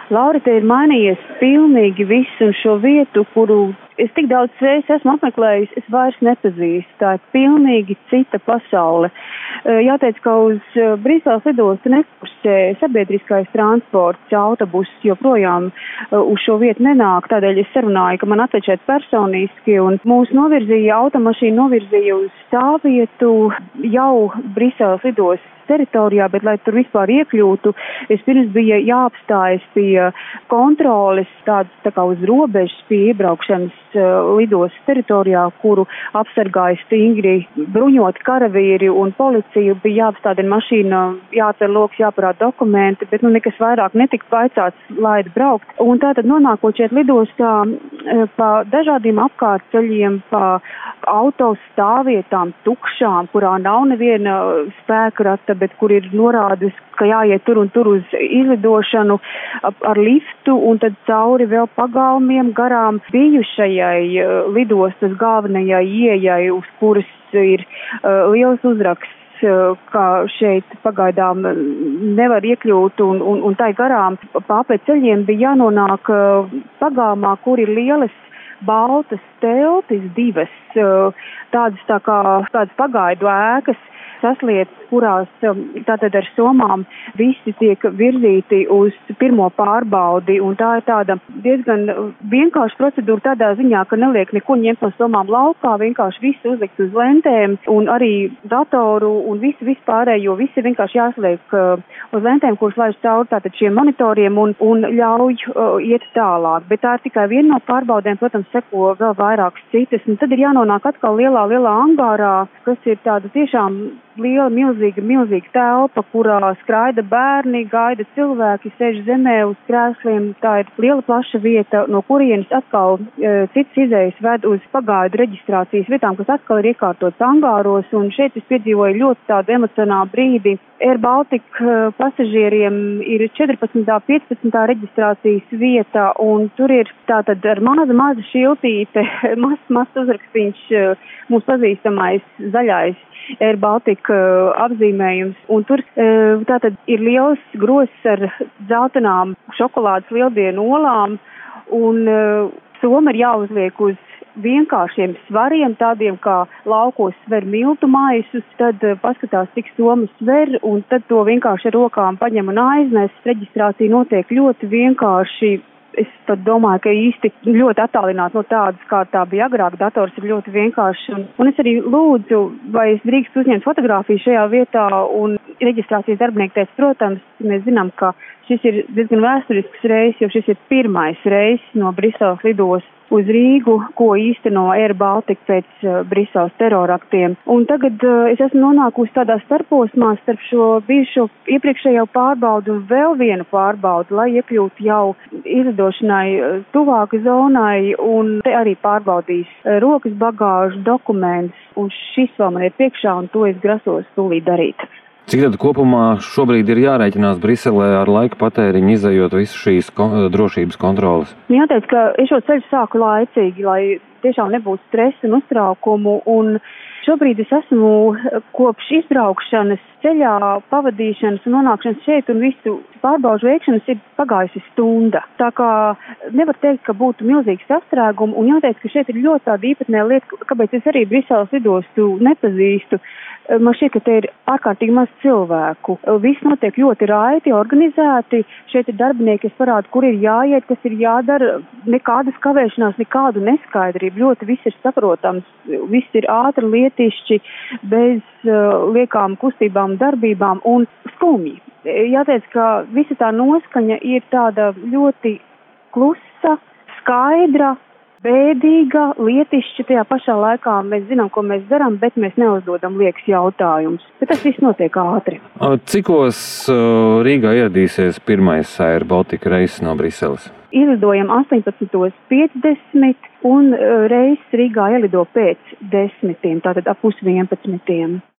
Laura, te ir mainījies pilnīgi viss, un šo vietu, kuru es tik daudz reizes esmu apmeklējis, es vairs nepazīstu. Tā ir pilnīgi cita pasaule. Jāteic, ka uz Briseles lidostu nekursē sabiedriskais transports, autobuss joprojām uz šo vietu nenāk. Tādēļ es sarunāju, ka man atved šeit personiski, un mūs automašīna novirzīja uz stāvvietu jau Briseles lidostas teritorijā, bet, lai tur vispār iekļūtu, vispirms bija jāapstājas pie kontroles, tā kā uz robežas pie iebraukšanas lidostas teritorijā, kuru apsargāja stingri bruņoti karavīri un policija. Bija jāapstādina mašīna, jāatver loks, jāparāda dokumenti, bet nekas vairāk netika vaicāts, laida braukt. Un tātad nonākot šeit lidostā pa dažādiem apkārtceļiem, pa autostāvvietām tukšām, kurā nav neviena spēkrata, bet kur ir norādes, ka jāiet tur un tur uz izlidošanu ar liftu un tad cauri vēl pagalmiem garām bijušajai lidostas galvenajai ieejai, uz kuras ir liels uzraksts, ka šeit pagaidām nevar iekļūt un tai garām pa apceļiem bija jānonāk pagalmā, kur ir lielas baltas teltis, divas tādas pagaidu ēkas, saslietas, kurās tātad ar somām visi tiek virzīti uz pirmo pārbaudi, un tā ir tāda diezgan vienkārša procedūra tādā ziņā, ka neliek neko ņemt no somām laukā, vienkārši visu uzlikt uz lentēm, un arī datoru un vispārējo, visi vienkārši jāsliek uz lentēm, kuras laiž cauri tātad šiem monitoriem un ļauj iet tālāk. Bet tā ir tikai viena no pārbaudēm, protams, seko vēl vairākas citas, un tad ir jānonāk atkal lielā angārā, kas ir tāda tiešām liela, milzīga telpa, kurā skraida bērni, gaida cilvēki, sēž zemē uz krēsliem. Tā ir liela plaša vieta, no kurienes atkal cits izējas ved uz pagaidu reģistrācijas vietām, kas atkal ir iekārtotas angāros, un šeit es piedzīvoju ļoti tādu emocionālu brīdi. Air Baltica pasažieriem ir 14. 15. reģistrācijas vieta, un tur ir tātad ar maza šiltīte, mazs uzrakstīns, mums pazīstamais zaļais Air Baltica apzīmējums, un tur tātad ir liels gross ar dzeltenām šokolādes lieldienu olām, un soma ir jāuzliek uz vienkāršiem svariem, tādiem kā laukos sver miltu maisus, tad paskatās, cik somas sver, un tad to vienkārši ar rokām paņem un aiznes. Reģistrācija notiek ļoti vienkārši. Es tad domāju, ka īsti ļoti attālināti no tādas, kā tā bija agrāk. Dators ir ļoti vienkāršs. Un es arī lūdzu, vai es drīkst uzņemt fotogrāfiju šajā vietā, un reģistrācijas darbinieki teica, protams, mēs zinām, ka šis ir diezgan vēsturisks reis, jo šis ir pirmais reis no Briseles lidostas uz Rīgu, ko īsteno Air Baltica pēc Briseles teroraktiem. Un tagad es esmu nonākusi tādā starposmā starp šo bijušo iepriekšējo pārbaudu un vēl vienu pārbaudu, lai iekļūtu jau izlidošanai tuvāka zonai, un te arī pārbaudīs rokas bagāžu, dokumentus, un šis vēl man ir priekšā, un to es grasos tūlīt darīt. Cik tad kopumā šobrīd ir jārēķinās Briselē ar laika patēriņu, izējot visu šīs drošības kontroles? Jāteic, ka es šo ceļu sāku laicīgi, lai tiešām nebūtu stresa un uztraukumu, un šobrīd es esmu kopš izbraukšanas ceļā, pavadīšanas un nonākšanas šeit un visu pārbaužu veikšanas ir pagājusi stunda. Tā kā nevar teikt, ka būtu milzīgi sastrēgumi, un jāteic, ka šeit ir ļoti tāda īpatnē lieta, kāpēc es arī Briseles lidostu nepazīstu. Man šķiet, ka te ir ārkārtīgi maz cilvēku. Viss notiek ļoti raiti, organizēti. Šeit ir darbinieki, kas parāda, kur ir jāiet, kas ir jādara. Nekādas kavēšanās, nekādu neskaidrību. Ļoti viss ir saprotams. Viss ir ātri, lietišķi, bez liekām kustībām, darbībām un skumji. Jāteic, ka visa tā noskaņa ir tāda ļoti klusa, skaidra, bēdīga, lietišķa. Tajā pašā laikā mēs zinām, ko mēs darām, bet mēs neuzdodam liekas jautājumus. Bet tas viss notiek ātri. Cikos Rīgā ieradīsies pirmais Air Baltica reiss no Briseles? Izlidojam 18:50 un reiss Rīgā ielido pēc 10, tātad ap 10:30.